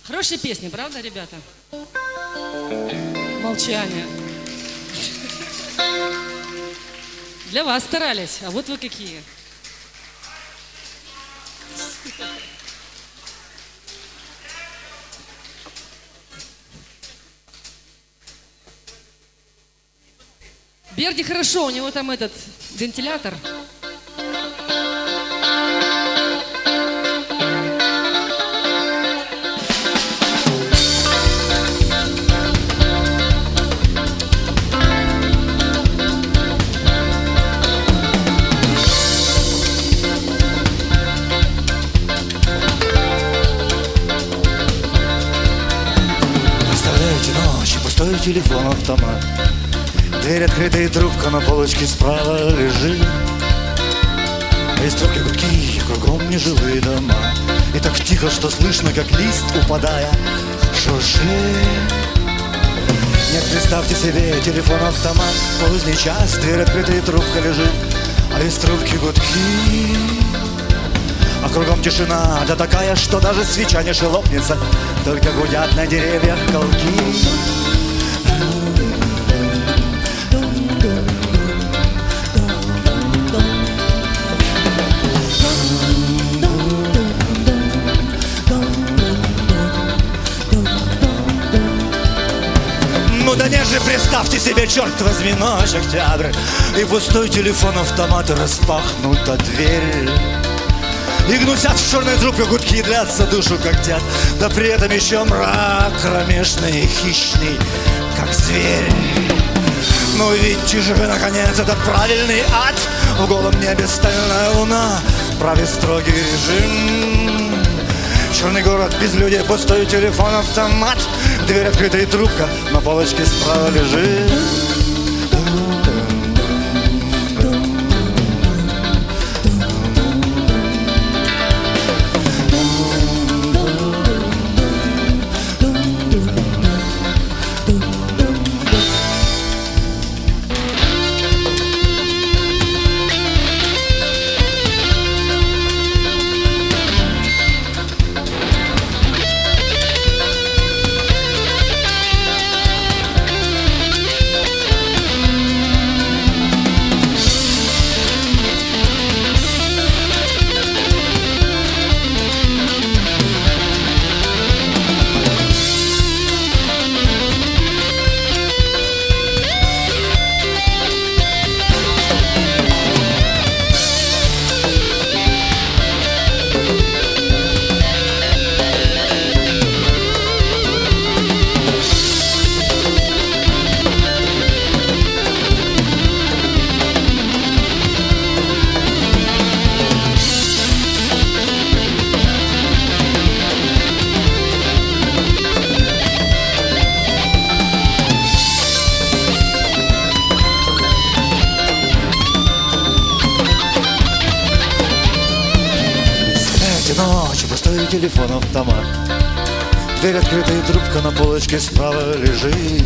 Хорошая песня, правда, ребята? Молчание. Для вас старались, а вот вы какие. Берди хорошо, у него там этот вентилятор. Представляете, ночью пустой телефон, автомат. Дверь открыта и трубка на полочке справа лежит. А из трубки гудки, кругом нежилые дома. И так тихо, что слышно, как лист, упадая, шуршит. Нет, представьте себе, телефон-автомат, поздний час, дверь открыта и трубка лежит. А из трубки гудки, а кругом тишина, да такая, что даже свеча не шелохнется, только гудят на деревьях колки. Ну да не же, представьте себе, черт возьми, ночь, октябрь, и пустой телефон-автомат, распахнута дверь. И гнусят в черной трубке гудки, длятся, душу когтят. Да при этом еще мрак кромешный и хищный, как зверь. Ну видите же вы, наконец, этот правильный ад. В голом небе стальная луна, правит строгий режим. Черный город без людей, пустой телефон-автомат. Дверь открыта и трубка на полочке справа лежит. Ночью пустой телефон-автомат. Дверь открыта и трубка на полочке справа лежит.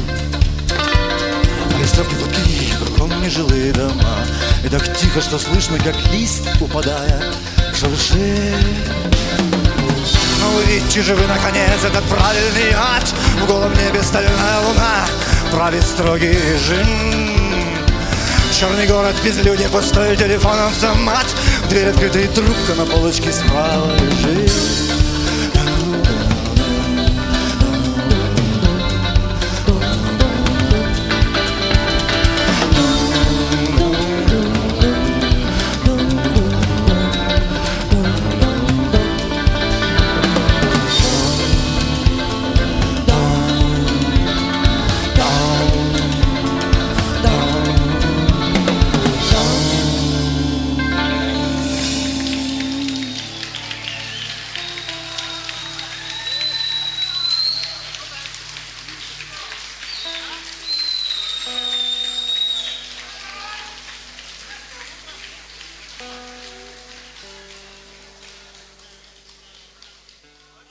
А из трубки гудки, кругом нежилые дома. И так тихо, что слышно, как лист, упадая, шуршит. Ну увидите же вы, наконец, этот правильный ад. В голом небе стальная луна, правит строгий режим. Черный город без людей, пустой телефон-автомат. Дверь открыта и трубка на полочке справа лежит.